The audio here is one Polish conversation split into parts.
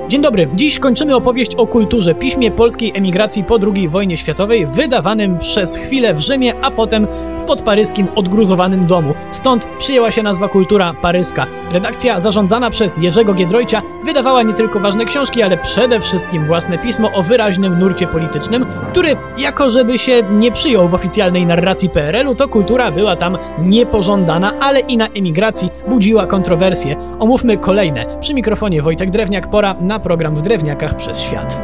Dzień dobry, dziś kończymy opowieść o kulturze, piśmie polskiej emigracji po II wojnie światowej, wydawanym przez chwilę w Rzymie, a potem w podparyskim odgruzowanym domu. Stąd przyjęła się nazwa kultura paryska. Redakcja zarządzana przez Jerzego Giedroycia wydawała nie tylko ważne książki, ale przede wszystkim własne pismo o wyraźnym nurcie politycznym, który, jako żeby się nie przyjął w oficjalnej narracji PRL-u, to kultura była tam niepożądana, ale i na emigracji budziła kontrowersje. Omówmy kolejne. Przy mikrofonie Wojtek Drewniak, pora na program W Drewniakach przez świat.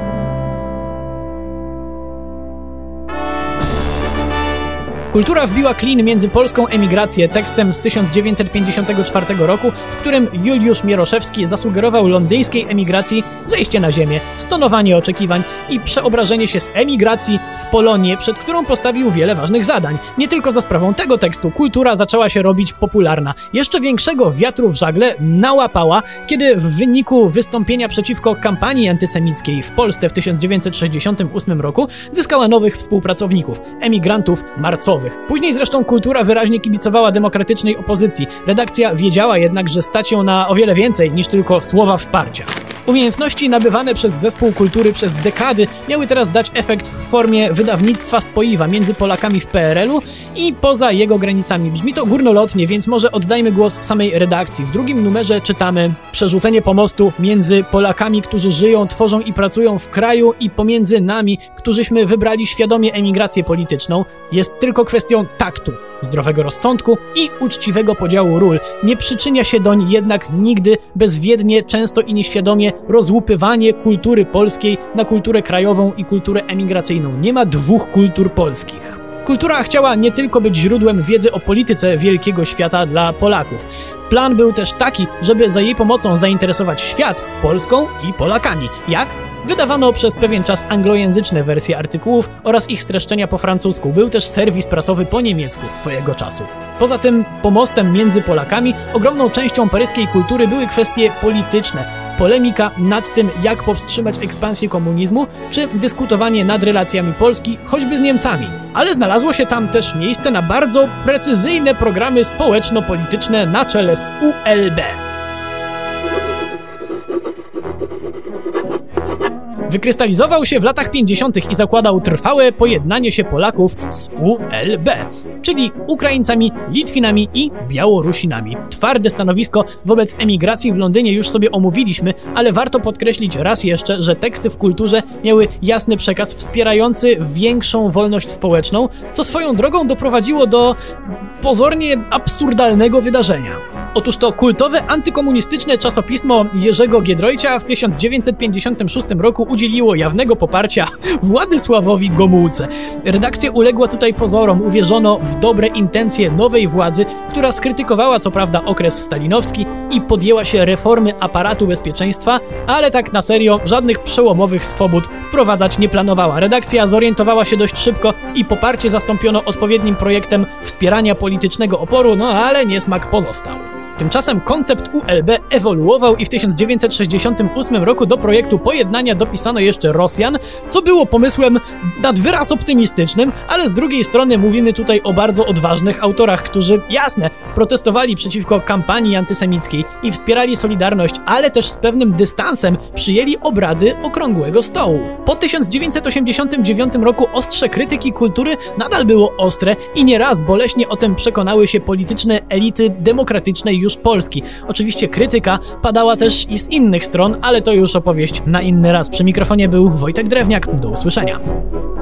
Kultura wbiła klin między polską emigrację tekstem z 1954 roku, w którym Juliusz Mieroszewski zasugerował londyńskiej emigracji zejście na ziemię, stonowanie oczekiwań i przeobrażenie się z emigracji w Polonię, przed którą postawił wiele ważnych zadań. Nie tylko za sprawą tego tekstu kultura zaczęła się robić popularna. Jeszcze większego wiatru w żagle nałapała, kiedy w wyniku wystąpienia przeciwko kampanii antysemickiej w Polsce w 1968 roku zyskała nowych współpracowników, emigrantów marcowych. Później zresztą kultura wyraźnie kibicowała demokratycznej opozycji. Redakcja wiedziała jednak, że stać ją na o wiele więcej niż tylko słowa wsparcia. Umiejętności nabywane przez zespół kultury przez dekady miały teraz dać efekt w formie wydawnictwa spoiwa między Polakami w PRL-u i poza jego granicami. Brzmi to górnolotnie, więc może oddajmy głos samej redakcji. W drugim numerze czytamy: przerzucenie pomostu między Polakami, którzy żyją, tworzą i pracują w kraju, i pomiędzy nami, którzyśmy wybrali świadomie emigrację polityczną, jest tylko kwestią taktu, zdrowego rozsądku i uczciwego podziału ról. Nie przyczynia się doń jednak nigdy bezwiednie, często i nieświadomie rozłupywanie kultury polskiej na kulturę krajową i kulturę emigracyjną. Nie ma dwóch kultur polskich. Kultura chciała nie tylko być źródłem wiedzy o polityce wielkiego świata dla Polaków. Plan był też taki, żeby za jej pomocą zainteresować świat Polską i Polakami. Jak? Wydawano przez pewien czas anglojęzyczne wersje artykułów oraz ich streszczenia po francusku. Był też serwis prasowy po niemiecku swojego czasu. Poza tym pomostem między Polakami ogromną częścią paryskiej kultury były kwestie polityczne. Polemika nad tym, jak powstrzymać ekspansję komunizmu, czy dyskutowanie nad relacjami Polski, choćby z Niemcami. Ale znalazło się tam też miejsce na bardzo precyzyjne programy społeczno-polityczne na czele z ULB. Wykrystalizował się w latach 50. i zakładał trwałe pojednanie się Polaków z ULB, czyli Ukraińcami, Litwinami i Białorusinami. Twarde stanowisko wobec emigracji w Londynie już sobie omówiliśmy, ale warto podkreślić raz jeszcze, że teksty w kulturze miały jasny przekaz wspierający większą wolność społeczną, co swoją drogą doprowadziło do pozornie absurdalnego wydarzenia. Otóż to kultowe antykomunistyczne czasopismo Jerzego Giedroycia w 1956 roku udzieliło jawnego poparcia Władysławowi Gomułce. Redakcja uległa tutaj pozorom, uwierzono w dobre intencje nowej władzy, która skrytykowała co prawda okres stalinowski i podjęła się reformy aparatu bezpieczeństwa, ale tak na serio żadnych przełomowych swobód wprowadzać nie planowała. Redakcja zorientowała się dość szybko i poparcie zastąpiono odpowiednim projektem wspierania politycznego oporu, no ale niesmak pozostał. Tymczasem koncept ULB ewoluował i w 1968 roku do projektu pojednania dopisano jeszcze Rosjan, co było pomysłem nad wyraz optymistycznym, ale z drugiej strony mówimy tutaj o bardzo odważnych autorach, którzy, jasne, protestowali przeciwko kampanii antysemickiej i wspierali Solidarność, ale też z pewnym dystansem przyjęli obrady Okrągłego Stołu. Po 1989 roku ostrze krytyki kultury nadal było ostre i nieraz boleśnie o tym przekonały się polityczne elity demokratycznej już Polski. Oczywiście krytyka padała też i z innych stron, ale to już opowieść na inny raz. Przy mikrofonie był Wojtek Drewniak. Do usłyszenia.